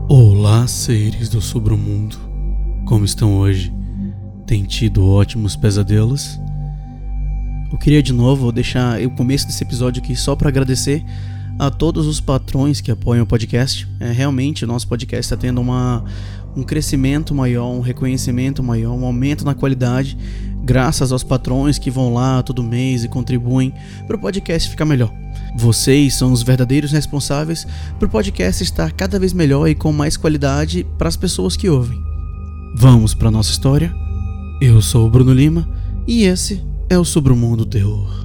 Olá, seres do submundo. Como estão hoje? Tem tido ótimos pesadelos? Eu queria de novo deixar o começo desse episódio aqui só para agradecer a todos os patrões que apoiam o podcast. Realmente o nosso podcast está tendo um crescimento maior, um reconhecimento maior, um aumento na qualidade, graças aos patrões que vão lá todo mês e contribuem para o podcast ficar melhor. Vocês são os verdadeiros responsáveis por o podcast estar cada vez melhor e com mais qualidade para as pessoas que ouvem. Vamos para a nossa história? Eu sou o Bruno Lima e esse é o Submundo Terror.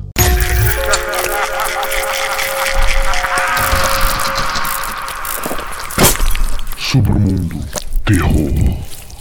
Submundo Terror.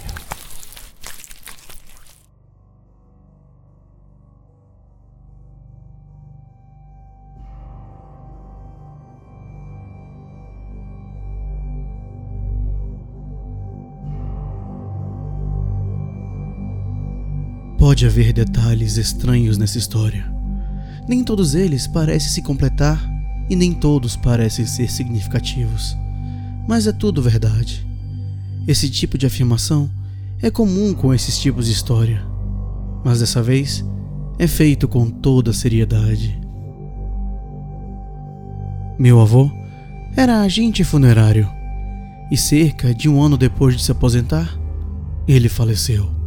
Pode haver detalhes estranhos nessa história. Nem todos eles parecem se completar e nem todos parecem ser significativos. Mas é tudo verdade. Esse tipo de afirmação é comum com esses tipos de história. Mas dessa vez é feito com toda seriedade. Meu avô era agente funerário e cerca de um ano depois de se aposentar, ele faleceu.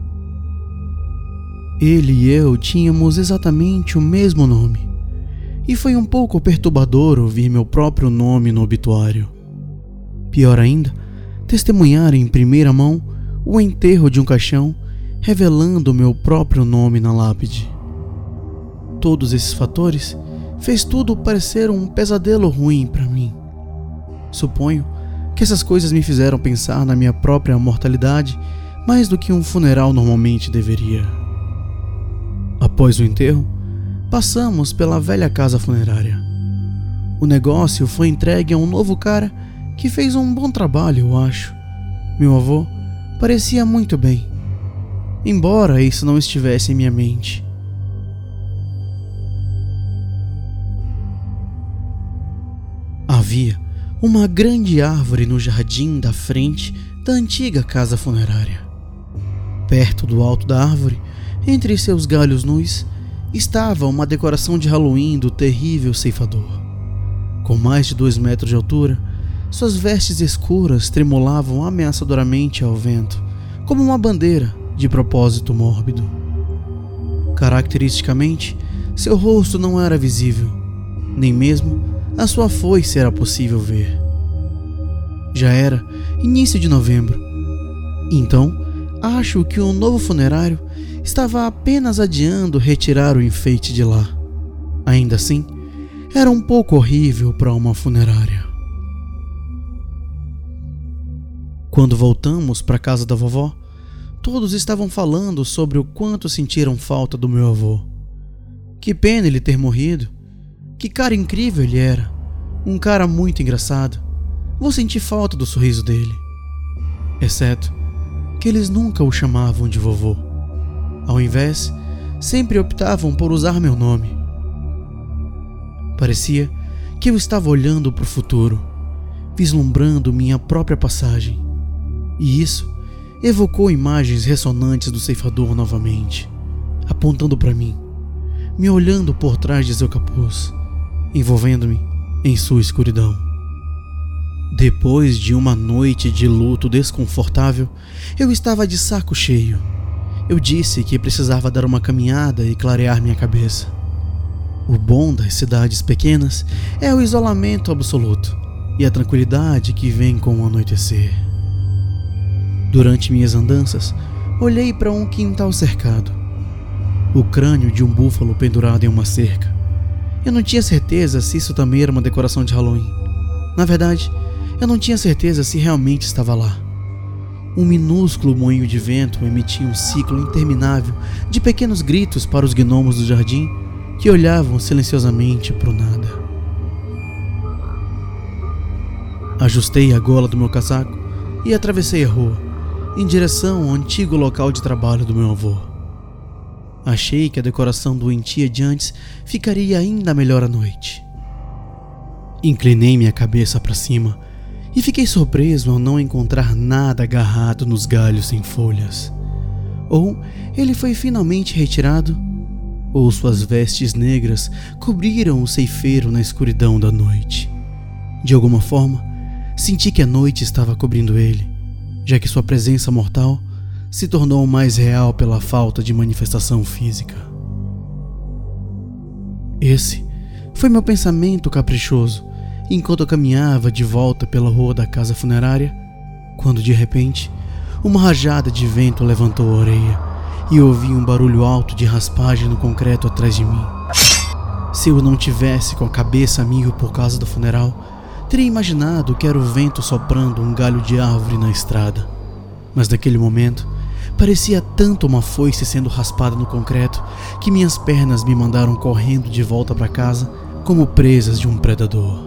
Ele e eu tínhamos exatamente o mesmo nome, e foi um pouco perturbador ouvir meu próprio nome no obituário. Pior ainda, testemunhar em primeira mão o enterro de um caixão, revelando o meu próprio nome na lápide. Todos esses fatores fez tudo parecer um pesadelo ruim para mim. Suponho que essas coisas me fizeram pensar na minha própria mortalidade mais do que um funeral normalmente deveria. Após o enterro, passamos pela velha casa funerária. O negócio foi entregue a um novo cara que fez um bom trabalho, eu acho. Meu avô parecia muito bem, embora isso não estivesse em minha mente. Havia uma grande árvore no jardim da frente da antiga casa funerária. Perto do alto da árvore, entre seus galhos nus, estava uma decoração de Halloween do terrível ceifador. Com mais de 2 metros de altura, suas vestes escuras tremulavam ameaçadoramente ao vento, como uma bandeira de propósito mórbido. Caracteristicamente, seu rosto não era visível, nem mesmo a sua foice era possível ver. Já era início de novembro, então acho que o novo funerário estava apenas adiando retirar o enfeite de lá. Ainda assim, era um pouco horrível para uma funerária. Quando voltamos para a casa da vovó, todos estavam falando sobre o quanto sentiram falta do meu avô. Que pena ele ter morrido. Que cara incrível ele era. Um cara muito engraçado. Vou sentir falta do sorriso dele. Exceto que eles nunca o chamavam de vovô. Ao invés, sempre optavam por usar meu nome. Parecia que eu estava olhando para o futuro, vislumbrando minha própria passagem. E isso evocou imagens ressonantes do ceifador novamente, apontando para mim, me olhando por trás de seu capuz, envolvendo-me em sua escuridão. Depois de uma noite de luto desconfortável, eu estava de saco cheio. Eu disse que precisava dar uma caminhada e clarear minha cabeça. O bom das cidades pequenas é o isolamento absoluto e a tranquilidade que vem com o anoitecer. Durante minhas andanças, olhei para um quintal cercado. O crânio de um búfalo pendurado em uma cerca. Eu não tinha certeza se isso também era uma decoração de Halloween. Na verdade, eu não tinha certeza se realmente estava lá. Um minúsculo moinho de vento emitia um ciclo interminável de pequenos gritos para os gnomos do jardim que olhavam silenciosamente para o nada. Ajustei a gola do meu casaco e atravessei a rua, em direção ao antigo local de trabalho do meu avô. Achei que a decoração doentia de antes ficaria ainda melhor à noite. Inclinei minha cabeça para cima e fiquei surpreso ao não encontrar nada agarrado nos galhos sem folhas. Ou ele foi finalmente retirado, ou suas vestes negras cobriram o ceifeiro na escuridão da noite. De alguma forma, senti que a noite estava cobrindo ele, já que sua presença mortal se tornou mais real pela falta de manifestação física. Esse foi meu pensamento caprichoso enquanto eu caminhava de volta pela rua da casa funerária, quando de repente uma rajada de vento levantou a orelha e ouvi um barulho alto de raspagem no concreto atrás de mim. Se eu não tivesse com a cabeça a mil por causa do funeral, teria imaginado que era o vento soprando um galho de árvore na estrada. Mas naquele momento, parecia tanto uma foice sendo raspada no concreto que minhas pernas me mandaram correndo de volta para casa como presas de um predador.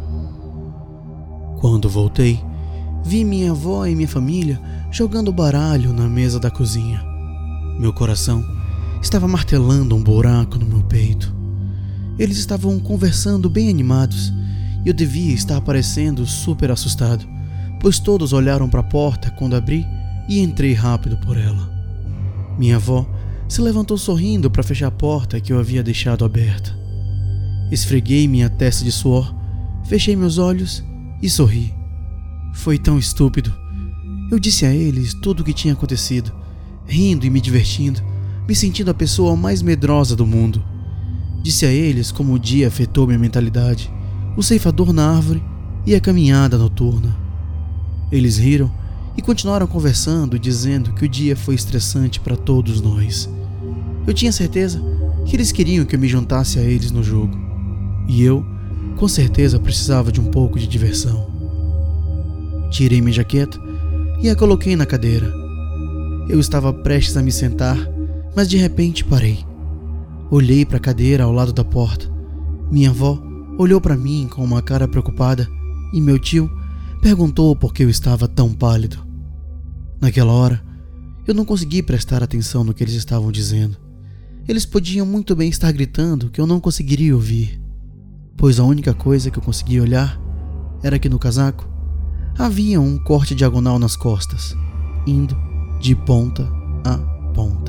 Quando voltei, vi minha avó e minha família jogando baralho na mesa da cozinha. Meu coração estava martelando um buraco no meu peito. Eles estavam conversando bem animados e eu devia estar parecendo super assustado, pois todos olharam para a porta quando abri e entrei rápido por ela. Minha avó se levantou sorrindo para fechar a porta que eu havia deixado aberta. Esfreguei minha testa de suor, fechei meus olhos e sorri. Foi tão estúpido. Eu disse a eles tudo o que tinha acontecido, rindo e me divertindo, me sentindo a pessoa mais medrosa do mundo. Disse a eles como o dia afetou minha mentalidade, o ceifador na árvore e a caminhada noturna. Eles riram e continuaram conversando, dizendo que o dia foi estressante para todos nós. Eu tinha certeza que eles queriam que eu me juntasse a eles no jogo, e eu, com certeza, precisava de um pouco de diversão. Tirei minha jaqueta e a coloquei na cadeira. Eu estava prestes a me sentar, mas de repente parei. Olhei para a cadeira ao lado da porta. Minha avó olhou para mim com uma cara preocupada e meu tio perguntou por que eu estava tão pálido. Naquela hora, eu não consegui prestar atenção no que eles estavam dizendo. Eles podiam muito bem estar gritando que eu não conseguiria ouvir, pois a única coisa que eu conseguia olhar era que no casaco havia um corte diagonal nas costas, indo de ponta a ponta.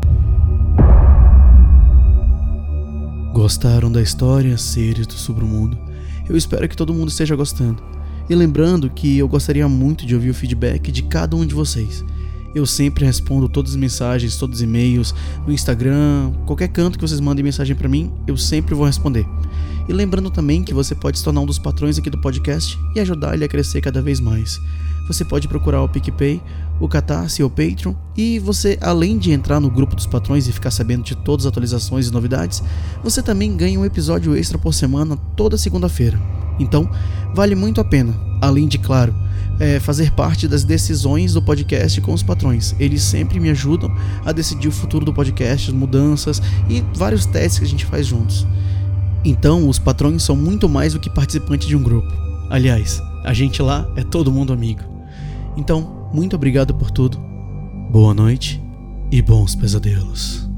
Gostaram da história, seres do submundo? Eu espero que todo mundo esteja gostando. E lembrando que eu gostaria muito de ouvir o feedback de cada um de vocês. Eu sempre respondo todas as mensagens, todos os e-mails, no Instagram, qualquer canto que vocês mandem mensagem pra mim, eu sempre vou responder. E lembrando também que você pode se tornar um dos patrões aqui do podcast e ajudar ele a crescer cada vez mais. Você pode procurar o PicPay, o Catarse ou o Patreon, e você, além de entrar no grupo dos patrões e ficar sabendo de todas as atualizações e novidades, você também ganha um episódio extra por semana toda segunda-feira. Então, vale muito a pena, além de, claro, fazer parte das decisões do podcast com os patrões. Eles sempre me ajudam a decidir o futuro do podcast, as mudanças e vários testes que a gente faz juntos. Então, os patrões são muito mais do que participantes de um grupo. Aliás, a gente lá é todo mundo amigo. Então, muito obrigado por tudo. Boa noite e bons pesadelos.